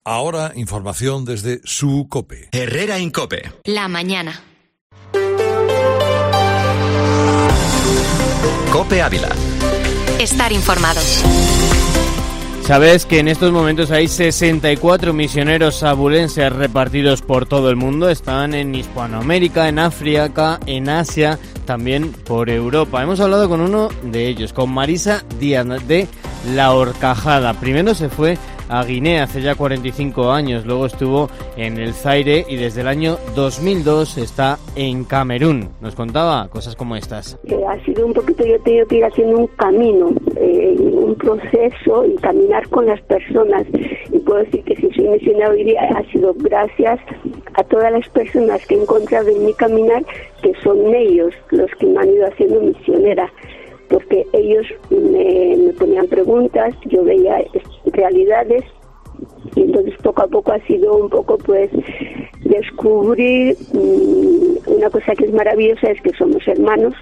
Ahora, información desde su COPE. Herrera Incope. La mañana. COPE Ávila. Estar informados. ¿Sabes que en estos momentos hay 64 misioneros abulenses repartidos por todo el mundo? Están en Hispanoamérica, en África, en Asia, también por Europa. Hemos hablado con uno de ellos, con Marisa Díaz de La Horcajada. Primero se fue a Guinea hace ya 45 años, luego estuvo en el Zaire y desde el año 2002 está en Camerún. Nos contaba cosas como estas. Ha sido un poquito, yo he tenido que ir haciendo un camino, un proceso y caminar con las personas. Y puedo decir que si soy misionera hoy día ha sido gracias a todas las personas que he encontrado en mi caminar, que son ellos los que me han ido haciendo misionera. Porque ellos me ponían preguntas, yo veía realidades y entonces poco a poco ha sido un poco pues descubrir una cosa que es maravillosa, es que somos hermanos.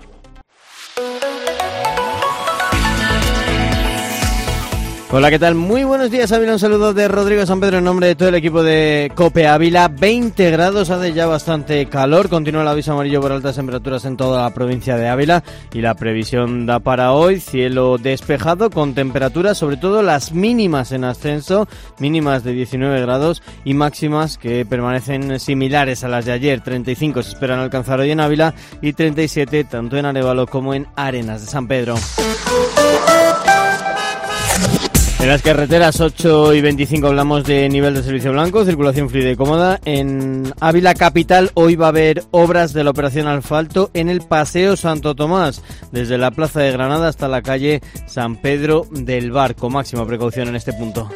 Hola, ¿qué tal? Muy buenos días, Ávila. Un saludo de Rodrigo San Pedro en nombre de todo el equipo de COPE Ávila. 20 grados, hace ya bastante calor. Continúa el aviso amarillo por altas temperaturas en toda la provincia de Ávila. Y la previsión da para hoy cielo despejado con temperaturas, sobre todo las mínimas en ascenso, mínimas de 19 grados y máximas que permanecen similares a las de ayer. 35 se esperan alcanzar hoy en Ávila y 37 tanto en Arévalo como en Arenas de San Pedro. En las carreteras 8 y 25 hablamos de nivel de servicio blanco, circulación fluida y cómoda. En Ávila capital hoy va a haber obras de la operación asfalto en el Paseo Santo Tomás, desde la Plaza de Granada hasta la calle San Pedro del Barco. Máxima precaución en este punto.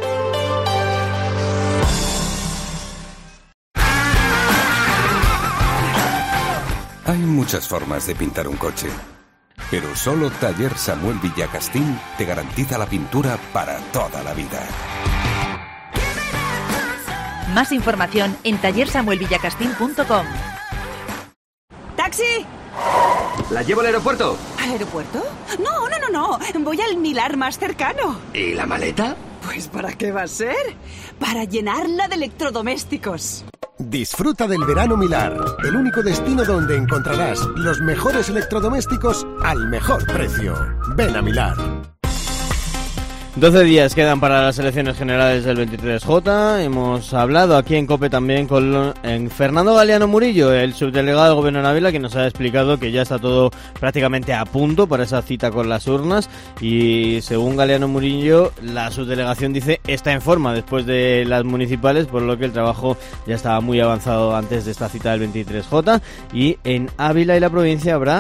Hay muchas formas de pintar un coche, pero solo Taller Samuel Villacastín te garantiza la pintura para toda la vida. Más información en tallersamuelvillacastín.com. ¡Taxi! ¿La llevo al aeropuerto? ¿Al aeropuerto? No. Voy al Milar más cercano. ¿Y la maleta? Pues ¿para qué va a ser? Para llenarla de electrodomésticos. Disfruta del verano Milar, el único destino donde encontrarás los mejores electrodomésticos al mejor precio. Ven a Milar. 12 días quedan para las elecciones generales del 23J. Hemos hablado aquí en COPE también con Fernando Galeano Murillo, el subdelegado del Gobierno en Ávila, que nos ha explicado que ya está todo prácticamente a punto para esa cita con las urnas. Y según Galeano Murillo, la subdelegación dice está en forma después de las municipales, por lo que el trabajo ya estaba muy avanzado antes de esta cita del 23J. Y en Ávila y la provincia habrá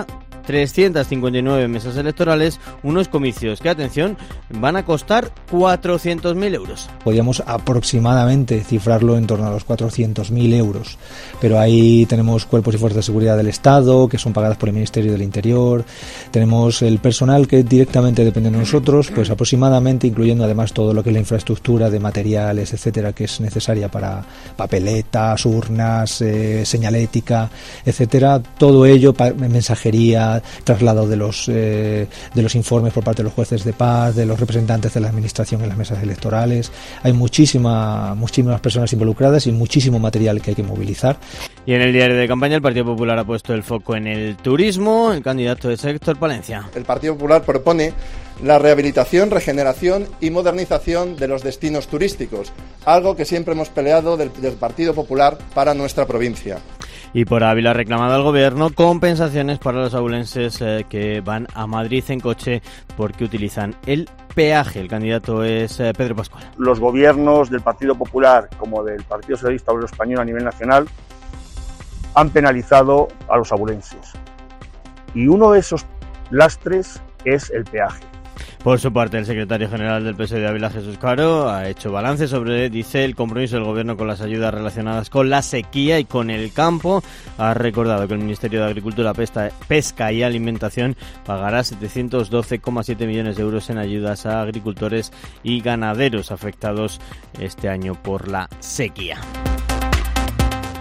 359 mesas electorales, unos comicios que, atención, van a costar 400.000 euros. Podríamos aproximadamente cifrarlo en torno a los 400.000 euros, pero ahí tenemos cuerpos y fuerzas de seguridad del Estado, que son pagadas por el Ministerio del Interior, tenemos el personal que directamente depende de nosotros, pues aproximadamente, incluyendo además todo lo que es la infraestructura de materiales, etcétera, que es necesaria para papeletas, urnas, señalética, etcétera, todo ello, mensajería, traslado de los informes por parte de los jueces de paz, de los representantes de la administración en las mesas electorales. Hay muchísimas personas involucradas y muchísimo material que hay que movilizar. Y en el diario de campaña el Partido Popular ha puesto el foco en el turismo. El candidato es Héctor Palencia. El Partido Popular propone la rehabilitación, regeneración y modernización de los destinos turísticos, algo que siempre hemos peleado del Partido Popular para nuestra provincia. Y por Ávila ha reclamado al Gobierno compensaciones para los abulenses que van a Madrid en coche porque utilizan el peaje. El candidato es Pedro Pascual. Los gobiernos del Partido Popular como del Partido Socialista Obrero Español a nivel nacional han penalizado a los abulenses. Y uno de esos lastres es el peaje. Por su parte, el secretario general del PSOE de Ávila, Jesús Caro, ha hecho balance sobre, dice, el compromiso del Gobierno con las ayudas relacionadas con la sequía y con el campo. Ha recordado que el Ministerio de Agricultura, Pesca y Alimentación pagará 712,7 millones de euros en ayudas a agricultores y ganaderos afectados este año por la sequía.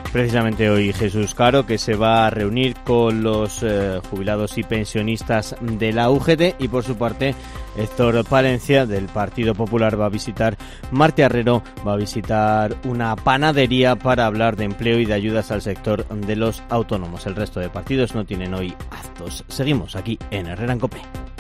precisamente hoy Jesús Caro, que se va a reunir con los jubilados y pensionistas de la UGT, y por su parte Héctor Palencia del Partido Popular va a visitar Marte Arrero, va a visitar una panadería para hablar de empleo y de ayudas al sector de los autónomos. El resto de partidos no tienen hoy actos. Seguimos aquí en Herrera en COPE.